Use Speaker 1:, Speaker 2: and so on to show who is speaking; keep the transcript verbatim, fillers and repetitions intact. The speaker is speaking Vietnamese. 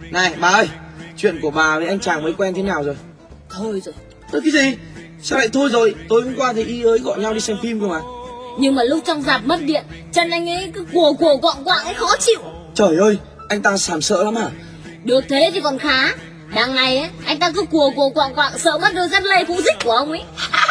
Speaker 1: Này bà ơi, chuyện của bà với anh chàng mới quen thế nào rồi?
Speaker 2: Thôi rồi.
Speaker 1: Ơ cái gì? Sao lại thôi rồi? Tối hôm qua thì y ới gọi nhau đi xem phim cơ mà.
Speaker 2: Nhưng mà lúc trong rạp mất điện, chân anh ấy cứ cùa cùa quạng quạng ấy khó chịu.
Speaker 1: Trời ơi, anh ta sàm sỡ lắm hả?
Speaker 2: Được thế thì còn khá. Đằng này ấy, anh ta cứ cùa cùa quạng quạng sợ mất đôi dép lê cũ dích của ông ấy.